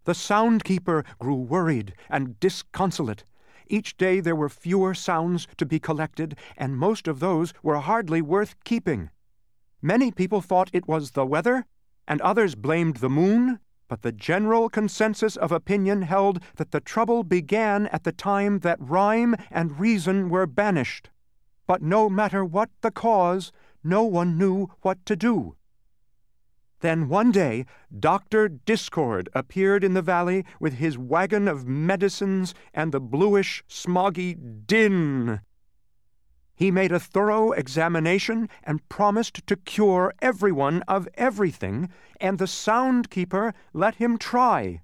The sound-keeper grew worried and disconsolate. Each day there were fewer sounds to be collected, and most of those were hardly worth keeping. Many people thought it was the weather, and others blamed the moon, but the general consensus of opinion held that the trouble began at the time that rhyme and reason were banished. But no matter what the cause, no one knew what to do. Then one day, Dr. Discord appeared in the valley with his wagon of medicines and the bluish, smoggy din. He made a thorough examination and promised to cure everyone of everything, and the sound-keeper let him try.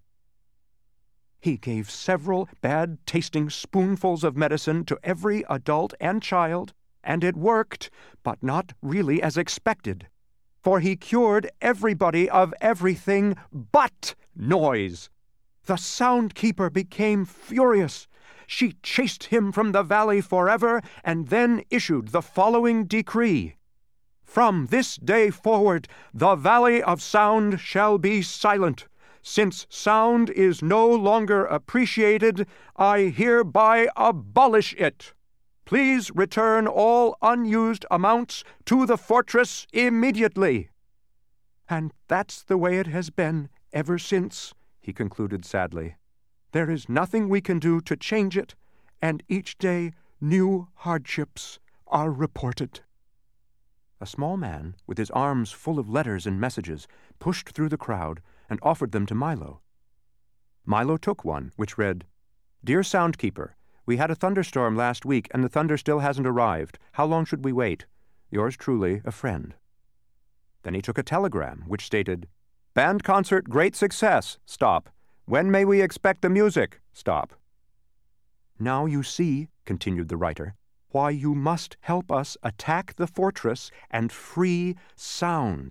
He gave several bad-tasting spoonfuls of medicine to every adult and child, and it worked, but not really as expected. For he cured everybody of everything but noise. The sound-keeper became furious. She chased him from the valley forever, and then issued the following decree. From this day forward, the Valley of Sound shall be silent. Since sound is no longer appreciated, I hereby abolish it. Please return all unused amounts to the fortress immediately. And that's the way it has been ever since, he concluded sadly. There is nothing we can do to change it, and each day new hardships are reported. A small man, with his arms full of letters and messages, pushed through the crowd and offered them to Milo. Milo took one, which read, "Dear Soundkeeper, we had a thunderstorm last week, and the thunder still hasn't arrived. How long should we wait? Yours truly, a friend." Then he took a telegram, which stated, "Band concert, great success. Stop. When may we expect the music? Stop." "Now you see," continued the writer, "why you must help us attack the fortress and free sound."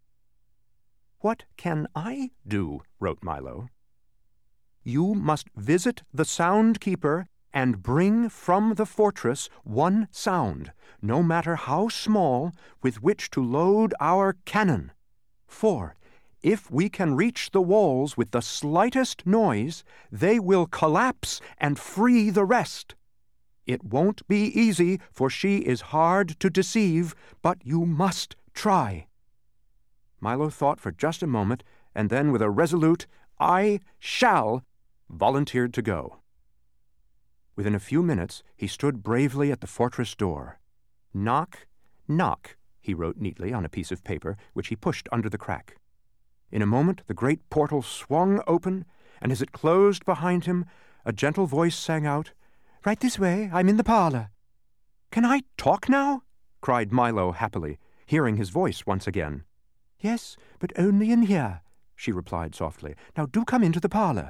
"What can I do?" wrote Milo. "You must visit the sound-keeper and bring from the fortress one sound, no matter how small, with which to load our cannon. For if we can reach the walls with the slightest noise, they will collapse and free the rest. It won't be easy, for she is hard to deceive, but you must try." Milo thought for just a moment, and then with a resolute, "I shall," volunteered to go. Within a few minutes, he stood bravely at the fortress door. "Knock, knock," he wrote neatly on a piece of paper, which he pushed under the crack. In a moment, the great portal swung open, and as it closed behind him, a gentle voice sang out, "Right this way, I'm in the parlor." "Can I talk now?" cried Milo happily, hearing his voice once again. "Yes, but only in here," she replied softly. "Now do come into the parlor."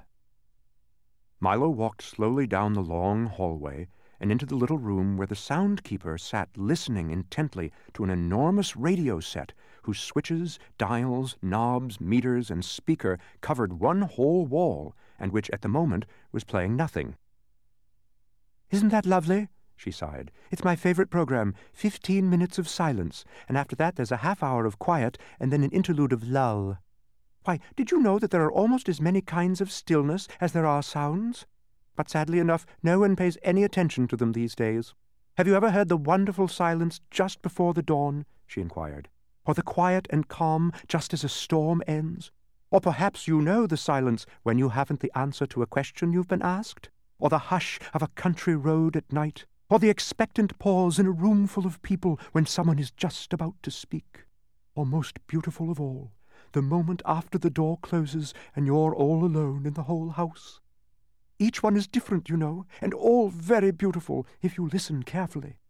Milo walked slowly down the long hallway and into the little room where the sound-keeper sat listening intently to an enormous radio set whose switches, dials, knobs, meters, and speaker covered one whole wall, and which at the moment was playing nothing. "Isn't that lovely?" she sighed. "It's my favorite program, 15 minutes of silence, and after that there's a half-hour of quiet and then an interlude of lull. Why, did you know that there are almost as many kinds of stillness as there are sounds? But sadly enough, no one pays any attention to them these days. Have you ever heard the wonderful silence just before the dawn?" she inquired. "Or the quiet and calm just as a storm ends? Or perhaps you know the silence when you haven't the answer to a question you've been asked? Or the hush of a country road at night? Or the expectant pause in a room full of people when someone is just about to speak? Or most beautiful of all, the moment after the door closes and you're all alone in the whole house? Each one is different, you know, and all very beautiful if you listen carefully.